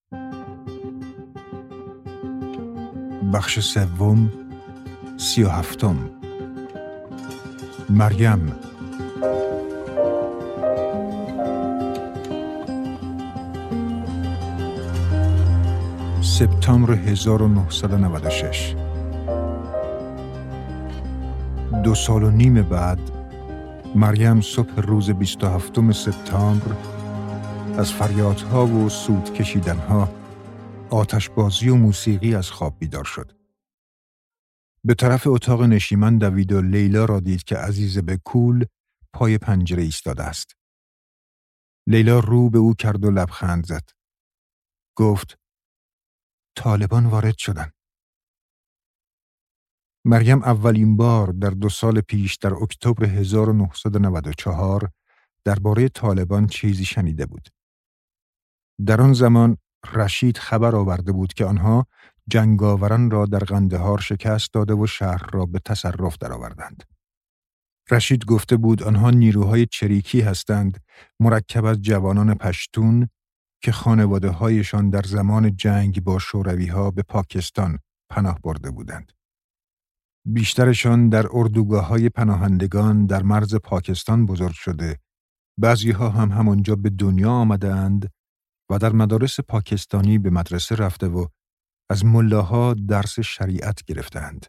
بخش سوم 37. مریم. سپتامبر 1996. 2 سال و نیم بعد، مریم صبح روز 27 سپتامبر از فریادها و سود کشیدنها، آتشبازی و موسیقی از خواب بیدار شد. به طرف اتاق نشیمن دوید و لیلا را دید که عزیزه به کول پای پنجره ایستاده است. لیلا رو به او کرد و لبخند زد. گفت: طالبان وارد شدن. مریم اولین بار در 2 سال پیش در اکتبر 1994 درباره طالبان چیزی شنیده بود. در آن زمان رشید خبر آورده بود که آنها جنگاوران را در قندهار شکست داده و شهر را به تصرف درآوردند. رشید گفته بود آنها نیروهای چریکی هستند، مرکب از جوانان پشتون که خانواده‌هایشان در زمان جنگ با شوروی‌ها به پاکستان پناه برده بودند. بیشترشان در اردوگاه‌های پناهندگان در مرز پاکستان بزرگ شده، بعضی‌ها هم همانجا به دنیا آمدند و در مدارس پاکستانی به مدرسه رفته و از ملاها درس شریعت گرفتند.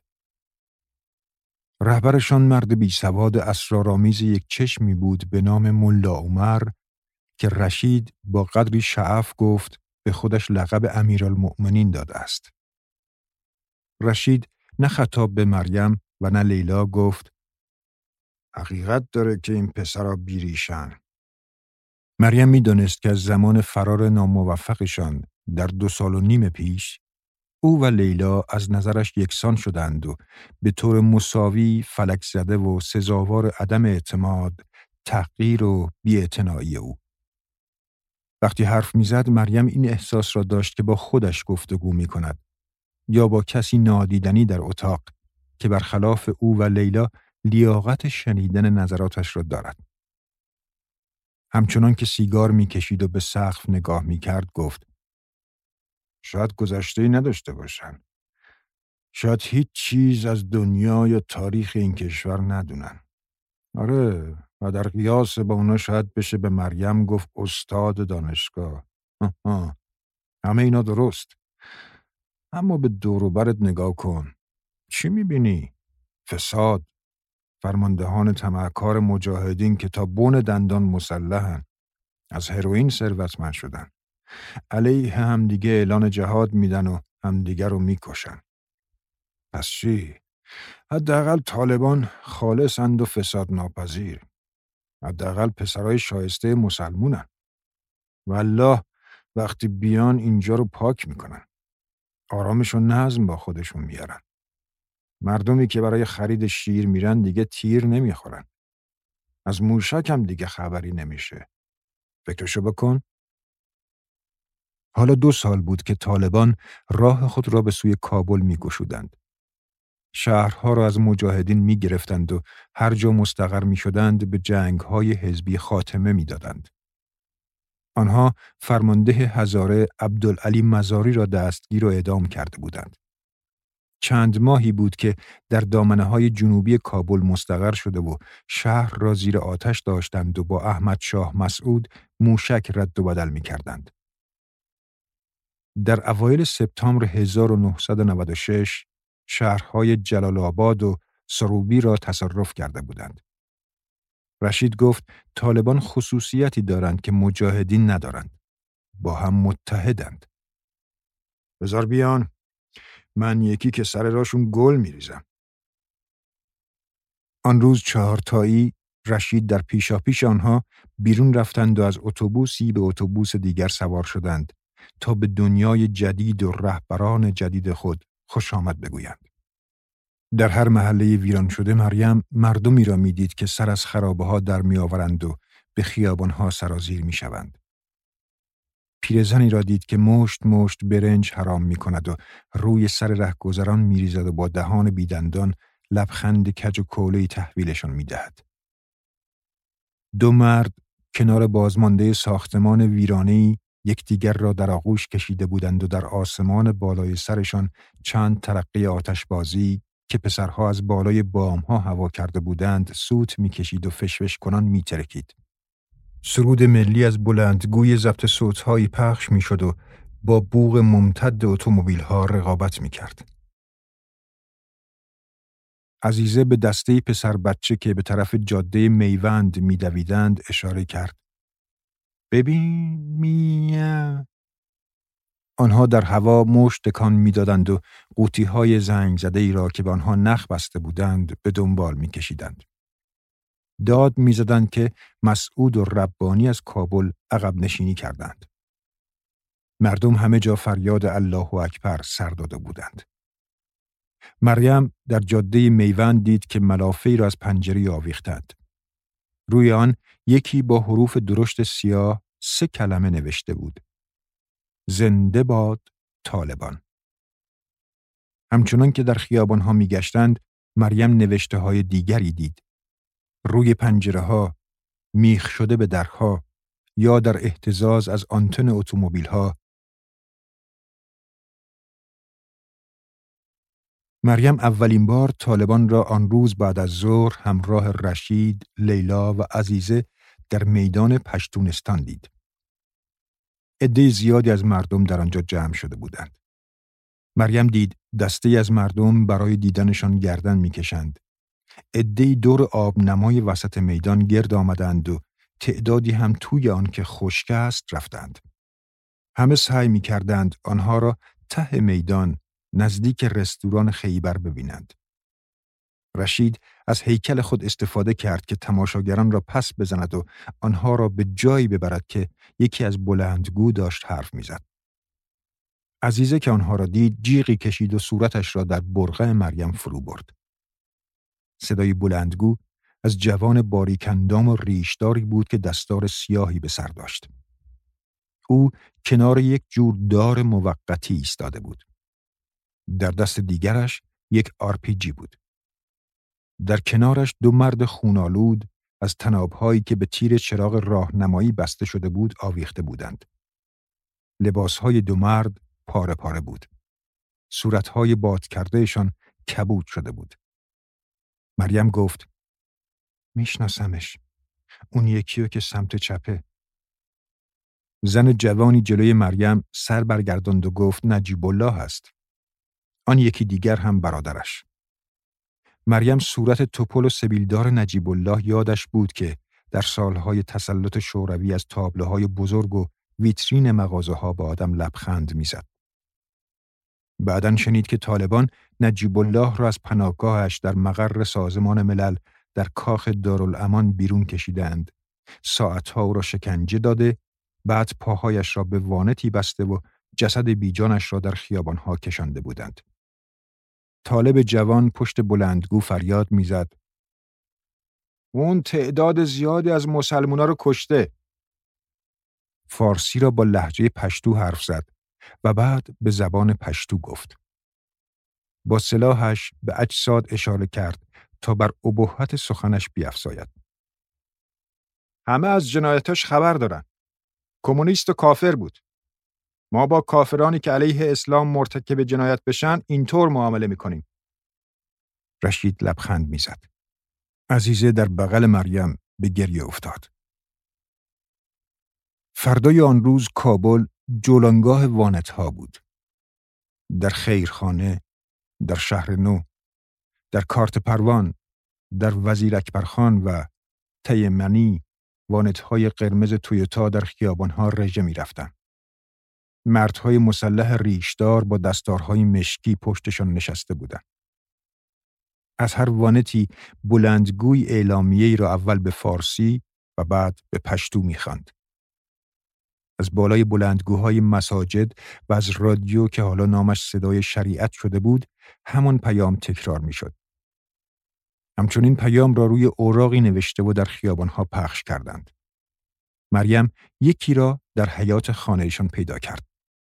رهبرشان مرد بیسواد اسرارآمیز یک چشمی بود به نام ملا عمر که رشید با قدری شعف گفت به خودش لقب امیرالمؤمنین داده است. رشید نه خطاب به مریم و نه لیلا گفت: حقیقت داره که این پسرها بیریشن. مریم می دانست که از زمان فرار ناموفقشان در 2 سال و نیم پیش او و لیلا از نظرش یکسان شدند و به طور مساوی فلک زده و سزاوار عدم اعتماد، تحقیر و بی‌اعتنایی او. وقتی حرف میزد مریم این احساس را داشت که با خودش گفتگو می کند یا با کسی نادیدنی در اتاق که برخلاف او و لیلا لیاقت شنیدن نظراتش را دارد. همچنان که سیگار میکشید و به سقف نگاه میکرد گفت: شاید گذشته‌ای نداشته باشن. شاید هیچ چیز از دنیا یا تاریخ این کشور ندونن. آره، و در قیاس با اونا شاید بشه به مریم گفت استاد دانشگاه. همه اینا درست. اما به دور و برت نگاه کن. چی میبینی؟ فساد. فرماندهان طمعکار مجاهدین که تا بن دندان مسلحن، از هروئین ثروتمند شدن، علیه همدیگه اعلان جهاد میدن و همدیگه رو میکشن. پس چی؟ حداقل طالبان خالصند و فساد ناپذیر. حداقل پسرای شایسته مسلمونن. والله وقتی بیان اینجا رو پاک میکنن، آرامش و نظم با خودشون میارن. مردمی که برای خرید شیر میرن دیگه تیر نمیخورن. از موشک هم دیگه خبری نمیشه. فکرشو بکن. حالا 2 سال بود که طالبان راه خود را به سوی کابل میگشودند. شهرها را از مجاهدین میگرفتند و هر جا مستقر میشدند به جنگهای حزبی خاتمه میدادند. آنها فرمانده هزاره عبدالعلی مزاری را دستگیر و اعدام کرده بودند. چند ماهی بود که در دامنه‌های جنوبی کابل مستقر شده و شهر را زیر آتش داشتند و با احمد شاه مسعود موشک رد و بدل می‌کردند. در اوایل سپتامبر 1996 شهرهای جلال آباد و سروبی را تصرف کرده بودند. رشید گفت طالبان خصوصیتی دارند که مجاهدین ندارند. با هم متحدند. بذار بیان. من یکی که سر راشون گل میریزم. آن روز 4 تایی رشید در پیشاپیش آنها بیرون رفتند و از اتوبوسی به اتوبوس دیگر سوار شدند تا به دنیای جدید و رهبران جدید خود خوش آمد بگویند. در هر محله ویران شده مریم مردمی را میدید که سر از خرابه ها در می آورند و به خیابان ها سرازیر می شوند. پیرزنی را دید که مشت مشت برنج حرام می کند و روی سر رهگذران می ریزد و با دهان بیدندان لبخند کج و کوله‌ای تحویلشان می دهد. 2 مرد کنار بازمانده ساختمان ویرانه‌ای یکدیگر را در آغوش کشیده بودند و در آسمان بالای سرشان چند ترقی آتشبازی که پسرها از بالای بامها هوا کرده بودند سوت می‌کشید و فشفش کنان می‌ترکید. سرود ملی از بلندگوی ضبط صوت‌هایی پخش می‌شد و با بوق ممتد اتومبیل‌ها رقابت می‌کرد. عزیزه به دسته پسر بچه که به طرف جاده میوند می‌دویدند اشاره کرد. ببین میا. آنها در هوا مشت تکان می‌دادند و قوطی‌های زنگ زده‌ای را که به آنها نخ بسته بودند به دنبال می‌کشیدند. داد می‌زدند که مسعود و ربانی از کابل عقب نشینی کردند. مردم همه جا فریاد الله اکبر سر داده بودند. مریم در جاده میوند دید که ملافه‌ای را از پنجره آویختند. روی آن یکی با حروف درشت سیاه 3 کلمه نوشته بود: زنده باد طالبان. همچنان که در خیابان‌ها می‌گشتند، مریم نوشته‌های دیگری دید. روی پنجره‌ها، میخ شده به درها یا در اهتزاز از آنتن اتومبیل‌ها. مریم اولین بار طالبان را آن روز بعد از ظهر همراه رشید، لیلا و عزیزه در میدان پشتونستان دید. عده زیادی از مردم در آنجا جمع شده بودند. مریم دید دسته از مردم برای دیدنشان گردن می‌کشند. عده‌ای دور آبنمای وسط میدان گرد آمدند و تعدادی هم توی آن که خشک است رفتند. همه سعی می‌کردند آنها را ته میدان نزدیک رستوران خیبر ببینند. رشید از هیکل خود استفاده کرد که تماشاگران را پس بزند و آنها را به جایی ببرد که یکی از بلندگو داشت حرف می‌زد. عزیزه که آنها را دید جیغی کشید و صورتش را در برقع مریم فرو برد. صدای بلندگو از جوان باریکندام و ریشداری بود که دستار سیاهی به سر داشت. او کنار یک جور دار موقتی ایستاده بود. در دست دیگرش یک RPG بود. در کنارش 2 مرد خونالود از طناب‌هایی که به تیر چراغ راهنمایی بسته شده بود آویخته بودند. لباس‌های 2 مرد پاره پاره بود. صورت‌های باد کردهشان کبود شده بود. مریم گفت: میشناسمش. اون یکیو که سمت چپه. زن جوانی جلوی مریم سر برگرداند و گفت نجیب الله هست. آن یکی دیگر هم برادرش. مریم صورت توپل و سبیلدار نجیب الله یادش بود که در سالهای تسلط شوروی از تابلوهای بزرگ و ویترین مغازه‌ها با آدم لبخند می‌زد. بعداً شنید که طالبان نجیب الله را از پناهگاهش در مقر سازمان ملل در کاخ دارالامان بیرون کشیدند. ساعتها او را شکنجه داده، بعد پاهایش را به وانتی بسته و جسد بیجانش را در خیابانها کشانده بودند. طالب جوان پشت بلندگو فریاد میزد: اون تعداد زیادی از مسلمونا رو کشته. فارسی را با لهجه پشتو حرف زد و بعد به زبان پشتو گفت. با سلاحش به اجساد اشاره کرد تا بر ابهت سخنش بیفزاید. همه از جنایتاش خبر دارن. کمونیست و کافر بود. ما با کافرانی که علیه اسلام مرتکب جنایت بشن اینطور معامله میکنیم. رشید لبخند میزد. عزیزه در بغل مریم به گریه افتاد. فردای آن روز کابل جولانگاه وانت‌ها بود. در خیرخانه، در شهر نو، در کارت پروان، در وزیر اکبرخان و تیمنی وانت‌های قرمز تویوتا در خیابان‌ها رژه می‌رفتند. مردهای مسلح ریشدار با دستارهای مشکی پشتشان نشسته بودند. از هر وانتی بلندگوی اعلامیه‌ای را اول به فارسی و بعد به پشتو می‌خواند. از بالای بلندگوهای مساجد و از رادیو که حالا نامش صدای شریعت شده بود، همان پیام تکرار می‌شد. همچنین پیام را روی اوراقی نوشته و در خیابان‌ها پخش کردند. مریم یکی را در حیاط خانه‌شان پیدا کرد.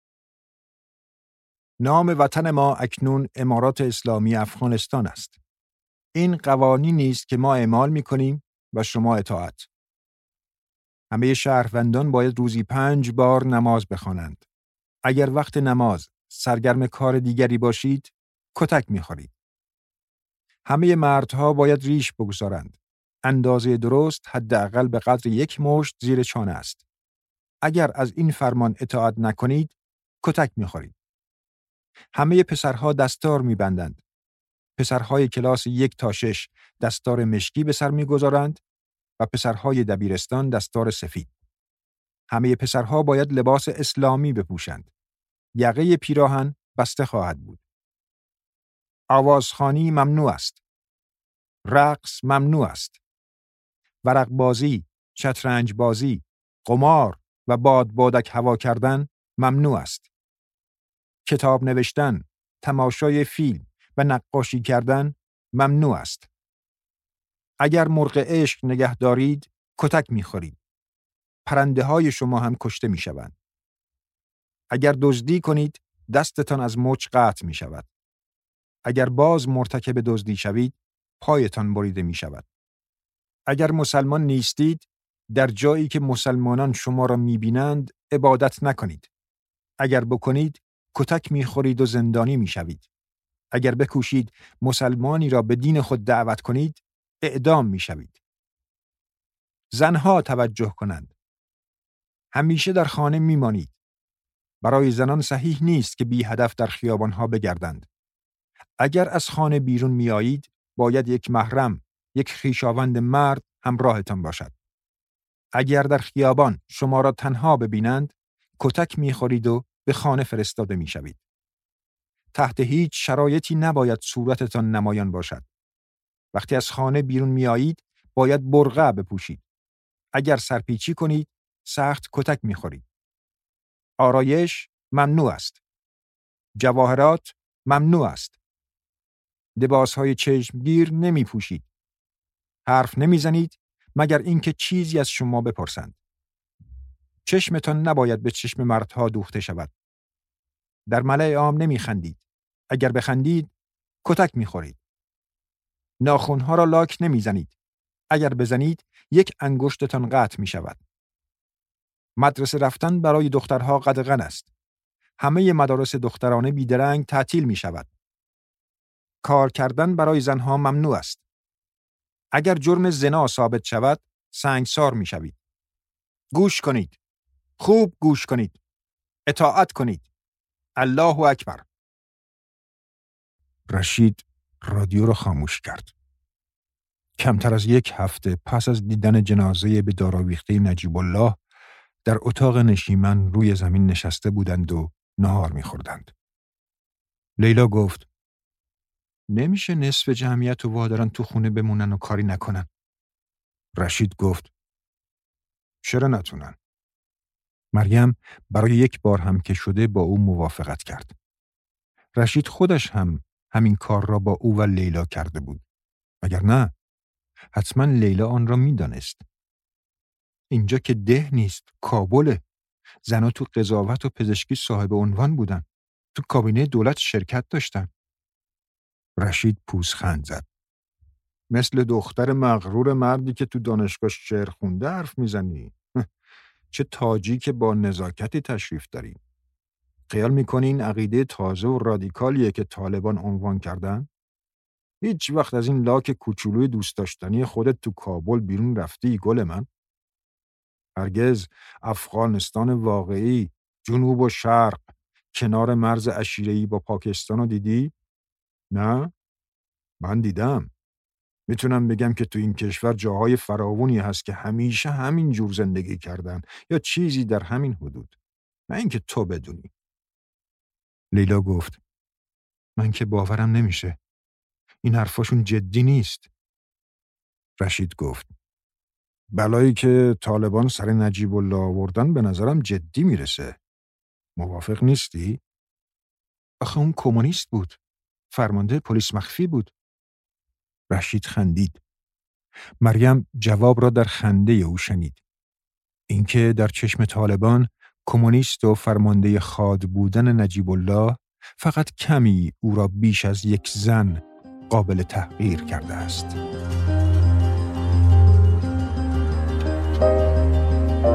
نام وطن ما اکنون امارات اسلامی افغانستان است. این قوانینی است که ما اعمال می‌کنیم و شما اطاعت. همه شهروندان باید روزی 5 بار نماز بخوانند. اگر وقت نماز سرگرم کار دیگری باشید، کتک می‌خورید. همه مردها باید ریش بگذارند. اندازه درست حداقل به قدر 1 مشت زیر چانه است. اگر از این فرمان اطاعت نکنید، کتک می‌خورید. همه پسرها دستار می‌بندند. پسرهای کلاس 1 تا 6 دستار مشکی به سر می‌گذارند و پسرهای دبیرستان دستار سفید. همه پسرها باید لباس اسلامی بپوشند. یقه پیراهن بسته خواهد بود. آوازخوانی ممنوع است. رقص ممنوع است. ورق بازی، شطرنج بازی، قمار و بادک هوا کردن ممنوع است. کتاب نوشتن، تماشای فیلم و نقاشی کردن ممنوع است. اگر مرغ عشق نگه دارید، کتک می‌خورید. پرنده های شما هم کشته می‌شوند. اگر دزدی کنید، دستتان از مچ قطع می‌شود. اگر باز مرتکب دزدی شوید، پایتان بریده می‌شود. اگر مسلمان نیستید، در جایی که مسلمانان شما را می‌بینند، عبادت نکنید. اگر بکنید، کتک می‌خورید و زندانی می‌شوید. اگر بکوشید مسلمانی را به دین خود دعوت کنید، اعدام می‌شوید. زنها توجه کنند. همیشه در خانه می‌مانید. برای زنان صحیح نیست که بی هدف در خیابان‌ها بگردند. اگر از خانه بیرون می‌آیید، باید یک محرم، یک خویشاوند مرد همراهتان باشد. اگر در خیابان شما را تنها ببینند، کتک می‌خورید و به خانه فرستاده می‌شوید. تحت هیچ شرایطی نباید صورتتان نمایان باشد. وقتی از خانه بیرون می‌آیید، باید برقع بپوشید. اگر سرپیچی کنید، سخت کتک می‌خورید. آرایش ممنوع است. جواهرات ممنوع است. لباس‌های چشمگیر نمی‌پوشید. حرف نمی‌زنید مگر اینکه چیزی از شما بپرسند. چشمتان نباید به چشم مردها دوخته شود. در ملأ عام نمی‌خندید. اگر بخندید، کتک می‌خورید. ناخن‌ها را لاک نمی‌زنید. اگر بزنید، یک انگشتتان قطع می‌شود. مدرسه رفتن برای دخترها قدغن است. همه مدارس دخترانه بیدرنگ تعطیل می‌شود. کار کردن برای زنها ممنوع است. اگر جرم زنا ثابت شود، سنگسار می‌شوید. گوش کنید. خوب گوش کنید. اطاعت کنید. الله اکبر. رشید رادیو را خاموش کرد. کمتر از 1 هفته پس از دیدن جنازه به دار آویخته نجیب الله، در اتاق نشیمن روی زمین نشسته بودند و نهار می‌خوردند. لیلا گفت: نمیشه نصف جمعیت رو وادارن تو خونه بمونن و کاری نکنن. رشید گفت: چرا نتونن؟ مریم برای 1 بار هم که شده با او موافقت کرد. رشید خودش هم همین کار را با او و لیلا کرده بود. اگر نه، حتما لیلا آن را می‌دانست. اینجا که ده نیست، کابله. زنها تو قضاوت و پزشکی صاحب عنوان بودن. تو کابینه دولت شرکت داشتن. رشید پوزخند زد. مثل دختر مغرور مردی که تو دانشگاه شعر خونده حرف میزنی. چه تاجی که با نزاکتی تشریف داری. خیال میکنی این عقیده تازه و رادیکالیه که طالبان عنوان کردن؟ هیچ وقت از این لاک کوچولوی دوست داشتنی خودت تو کابل بیرون رفتی گل من؟ هرگز افغانستان واقعی، جنوب و شرق، کنار مرز عشیره‌ای با پاکستان رو دیدی؟ نه؟ من دیدم. میتونم بگم که تو این کشور جاهای فراوانی هست که همیشه همین جور زندگی کردن یا چیزی در همین حدود. نه اینکه تو بدونی. لیلا گفت: من که باورم نمیشه. این حرفاشون جدی نیست. رشید گفت: بلایی که طالبان سر نجیب الله آوردن به نظرم جدی میرسه. موافق نیستی؟ آخه اون کمونیست بود. فرمانده پلیس مخفی بود. رشید خندید. مریم جواب را در خنده او شنید. اینکه در چشم طالبان کمونیست و فرمانده خاد بودن نجیب الله فقط کمی او را بیش از 1 زن قابل تحقیر کرده است.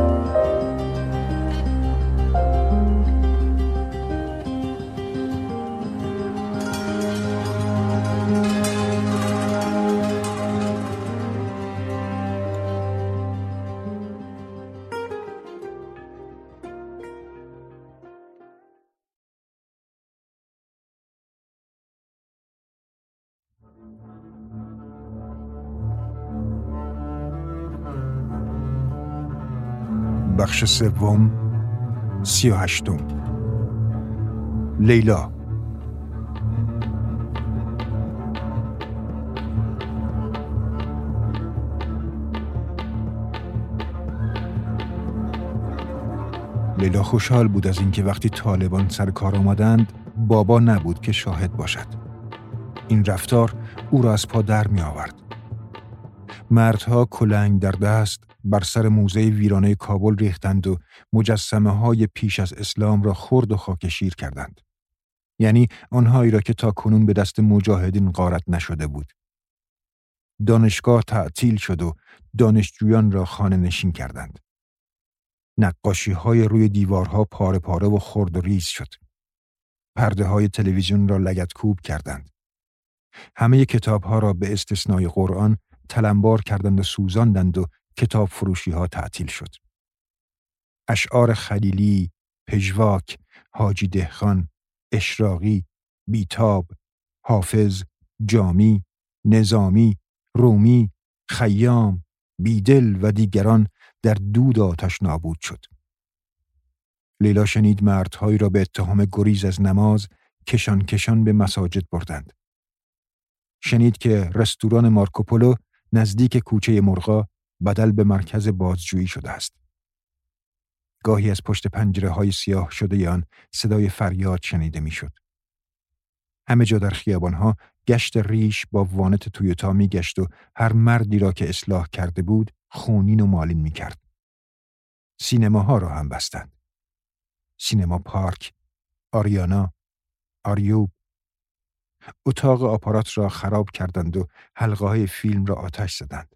بخش سوم 38. لیلا. لیلا خوشحال بود از اینکه وقتی طالبان سر کار آمدند بابا نبود که شاهد باشد. این رفتار او را از پا در می آورد. مردها کلنگ در دست بر سر موزه ویرانه کابل ریختند و مجسمه های پیش از اسلام را خرد و خاکشیر کردند. یعنی آنهایی را که تا کنون به دست مجاهدین غارت نشده بود. دانشگاه تعطیل شد و دانشجویان را خانه نشین کردند. نقاشی های روی دیوارها پاره پاره و خرد و ریز شد. پرده های تلویزیون را لگدکوب کردند. همه کتاب ها را به استثنای قرآن تلمبار کردند و سوزاندند و کتاب فروشی ها تعطیل شد. اشعار خلیلی، پژواک، حاجی دهخان، اشراقی، بیتاب، حافظ، جامی، نظامی، رومی، خیام، بیدل و دیگران در دود آتش نابود شد. لیلا شنید مردهایی را به اتهام گریز از نماز کشان کشان به مساجد بردند. شنید که رستوران مارکوپولو نزدیک کوچه مرغا بدل به مرکز بازجویی شده است. گاهی از پشت پنجره‌های سیاه شده آن صدای فریاد شنیده میشد. همه جا در خیابانها گشت ریش با وانت تویوتا میگشت و هر مردی را که اصلاح کرده بود خونین و مالین میکرد. سینماها را هم بستند. سینما پارک، آریانا، آریوب. اتاق آپارات را خراب کردند و حلقه‌های فیلم را آتش زدند.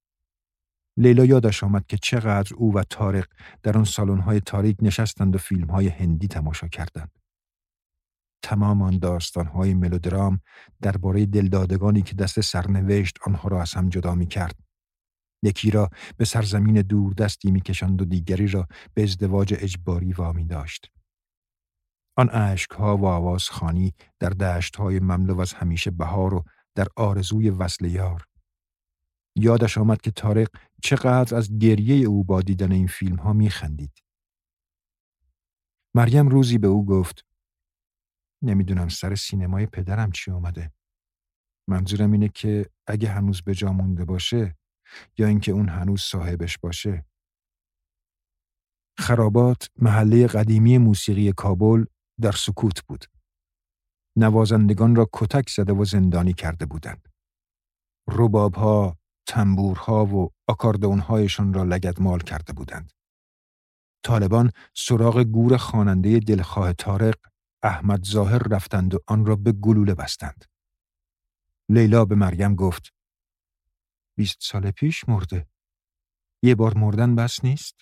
لیلا یادش آمد که چقدر او و طارق در آن سالن‌های تاریک نشستند و فیلم‌های هندی تماشا کردند. تمام آن داستان‌های ملودرام درباره دلدادگانی که دست سرنوشت آنها را از هم جدا می‌کرد. یکی را به سرزمین دور دستی می‌کشاند و دیگری را به ازدواج اجباری وامی داشت. آن اشک‌ها و آوازخوانی در دشت‌های مملو از همیشه بهار و در آرزوی وصل یار. یادش آمد که طارق چقدر از گریه او با دیدن این فیلم‌ها می‌خندید. مریم روزی به او گفت: نمیدونم سر سینمای پدرم چی آمده. منظورم اینه که اگه هنوز به جا مونده باشه یا اینکه اون هنوز صاحبش باشه. خرابات، محله قدیمی موسیقی کابل، در سکوت بود. نوازندگان را کتک زده و زندانی کرده بودند. رباب‌ها، تنبورها و آکاردئون‌هایشان را لگدمال کرده بودند. طالبان سراغ گور خواننده دلخواه طارق، احمد ظاهر رفتند و آن را به گلوله بستند. لیلا به مریم گفت: 20 سال پیش مرده. یه بار مردن بس نیست؟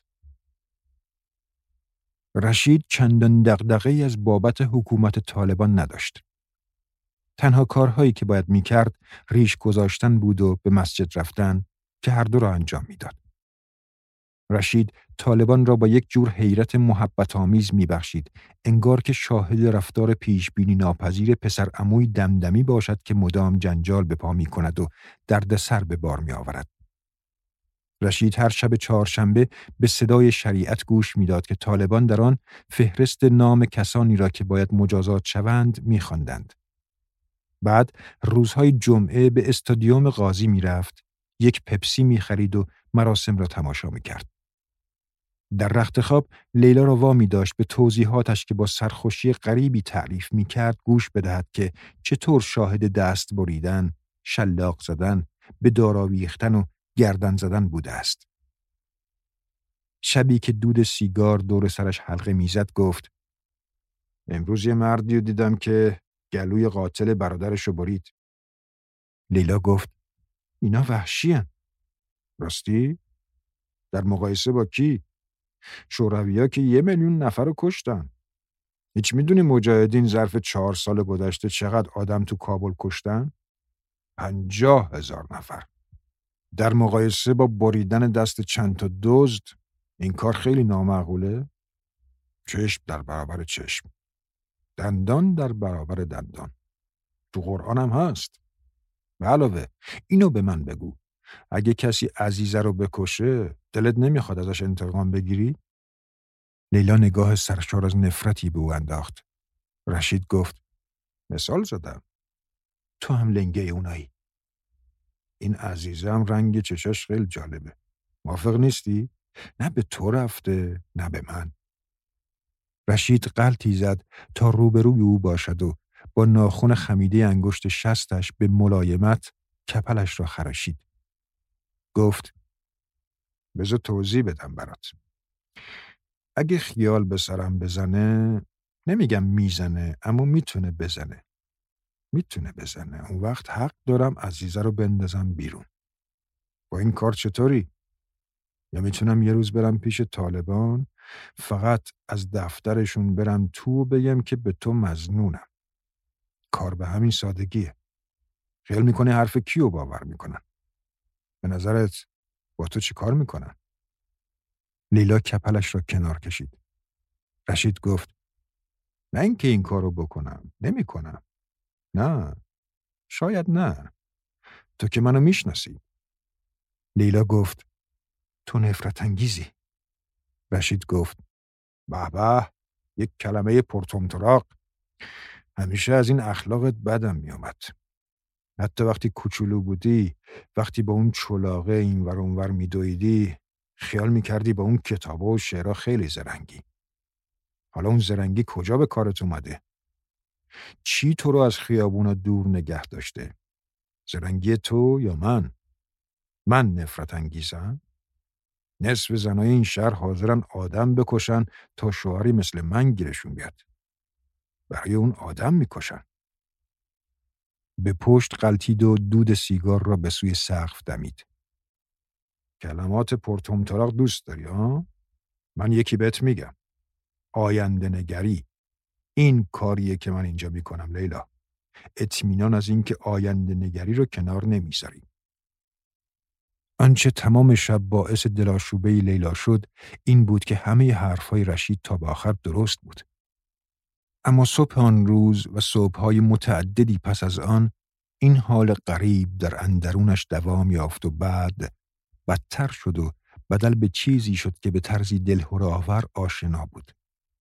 رشید چندان دغدغه‌ای از بابت حکومت طالبان نداشت. تنها کارهایی که باید میکرد ریش گذاشتن بود و به مسجد رفتن که هر دو را انجام میداد. رشید طالبان را با یک جور حیرت محبت آمیز میبخشید، انگار که شاهد رفتار پیشبینی ناپذیر پسر عموی دمدمی باشد که مدام جنجال به پا میکند و درد سر به بار میآورد. رشید هر شب چهارشنبه به صدای شریعت گوش میداد که طالبان در آن فهرست نام کسانی را که باید مجازات شوند می‌خواندند. بعد روزهای جمعه به استادیوم قاضی میرفت، یک پپسی می‌خرید و مراسم را تماشا می‌کرد. در رخت خواب لیلا را وامی داشت به توضیحاتش که با سرخوشی غریبی تعریف می‌کرد گوش بدهد که چطور شاهد دست بریدن، شلاق زدن، به دار آویختن و گردن زدن بوده است. شبی که دود سیگار دور سرش حلقه میزد گفت: امروز یه مردی رو دیدم که گلوی قاتل برادرشو برید. لیلا گفت: اینا وحشی‌ان. راستی؟ در مقایسه با کی؟ شوروی‌ها که 1,000,000 نفر رو کشتن. هیچ میدونی مجاهدین ظرف 4 سال گذشته چقدر آدم تو کابل کشتن؟ 50,000 نفر. در مقایسه با بریدن دست چند تا دزد این کار خیلی نامعقوله. چشم در برابر چشم، دندان در برابر دندان. تو قرآن هم هست. به علاوه اینو به من بگو، اگه کسی عزیزه رو بکشه دلت نمیخواد ازش انتقام بگیری؟ لیلا نگاه سرشار از نفرتی به او انداخت. رشید گفت: مثال زدم. تو هم لنگه اونایی. این عزیزم رنگ چشاش خیلی جالبه. موافق نیستی؟ نه به تو رفته، نه به من. رشید غلطی زد تا روبروی او باشد و با ناخن خمیده انگشت شستش به ملایمت کپلش را خراشید. گفت: بذار توضیح بدم برات. اگه خیال به سرم بزنه، نمیگم میزنه، اما میتونه بزنه. اون وقت حق دارم عزیزه رو بندازم بیرون. با این کار چطوری؟ یا میتونم یه روز برم پیش طالبان، فقط از دفترشون برم تو و بگم که به تو مظنونم. کار به همین سادگیه. خیال میکنه حرف کیو باور میکنن؟ به نظرت با تو چی کار میکنن؟ لیلا کپلش را کنار کشید. رشید گفت: نه اینکه این کارو بکنم، نمیکنم. نه، شاید نه. تو که منو میشناسی. لیلا گفت: تو نفرت انگیزی. رشید گفت: به به، یک کلمه پرطمطراق. همیشه از این اخلاقت بدم میامد. حتی وقتی کوچولو بودی، وقتی با اون چلاقه اینور اونور میدویدی، خیال میکردی با اون کتابا و شعرها خیلی زرنگی. حالا اون زرنگی کجا به کارت اومده؟ چی تو رو از خیابونا دور نگه داشته؟ زرنگی تو یا من؟ من نفرت انگیزم؟ نصف زنای این شهر حاضرن آدم بکشن تا شوهری مثل من گیرشون بیاد. برای اون آدم میکشن. به پشت غلتید و دود سیگار را به سوی سقف دمید. کلمات پرطمطراق دوست داری ها؟ من یکی بهت میگم. آینده نگری. این کاریه که من اینجا میکنم لیلا. اطمینان از این که آینده نگری رو کنار نمیذاری. آنچه تمام شب باعث دلاشوبه لیلا شد این بود که همه حرفهای رشید تا به آخر درست بود. اما صبح آن روز و صبحهای متعددی پس از آن این حال غریب در اندرونش دوام یافت و بعد بدتر شد و بدل به چیزی شد که به طرزی دلهره‌آور آشنا بود.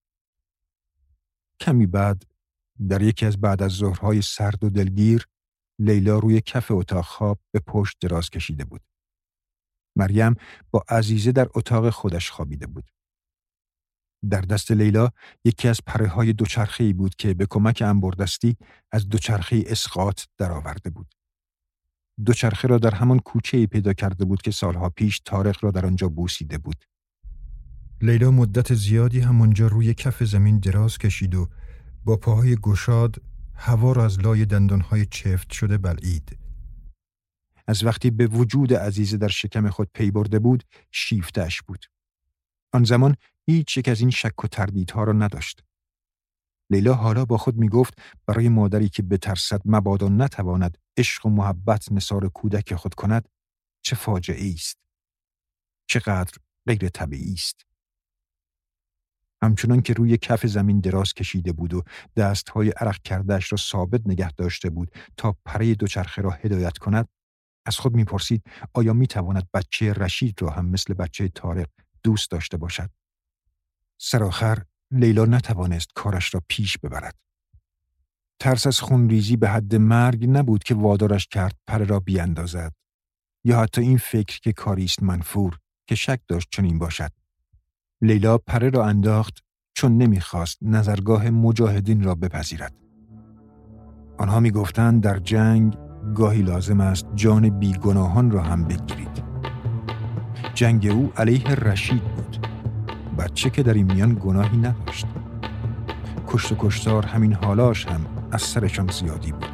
کمی بعد در یکی از بعد از ظهرهای سرد و دلگیر لیلا روی کف اتاق خواب به پشت دراز کشیده بود. مریم با عزیزه در اتاق خودش خوابیده بود. در دست لیلا یکی از پره‌های دوچرخه‌ای بود که به کمک انبردستی از دوچرخه اسقاط درآورده بود. دوچرخه را در همان کوچه‌ای پیدا کرده بود که سالها پیش طارق را در آنجا بوسیده بود. لیلا مدت زیادی همانجا روی کف زمین دراز کشید و با پاهای گشاد هوا را از لای دندانهای چفت شده بلعید. از وقتی به وجود عزیزه در شکم خود پی برده بود، شیفته‌اش بود. آن زمان هیچ یک از این شک و تردیدها را نداشت. لیلا حالا با خود می گفت برای مادری که بترسد مبادا نتواند عشق و محبت نثار کودک خود کند، چه فاجعه است. چقدر غیر طبیعی است. همچنان که روی کف زمین دراز کشیده بود و دستهای عرق کرده‌اش را ثابت نگه داشته بود تا پره دوچرخه را هدایت کند، از خود می‌پرسید آیا می‌تواند بچه رشید را هم مثل بچه طارق دوست داشته باشد؟ سرآخر لیلا نتوانست کارش را پیش ببرد. ترس از خونریزی به حد مرگ نبود که وادارش کرد پره را بیاندازد، یا حتی این فکر که کاریست منفور که شک داشت چنین باشد. لیلا پره را انداخت چون نمی‌خواست نظرگاه مجاهدین را بپذیرد. آنها می‌گفتند در جنگ گاهی لازم است جان بیگناهان را هم بگیرید. جنگ او علیه رشید بود. بچه که در این میان گناهی نداشت. کشت و کشتار همین حالاش هم از سرشان زیادی بود.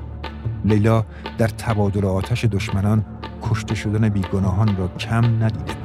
لیلا در تبادل آتش دشمنان کشته شدن بیگناهان را کم ندیده.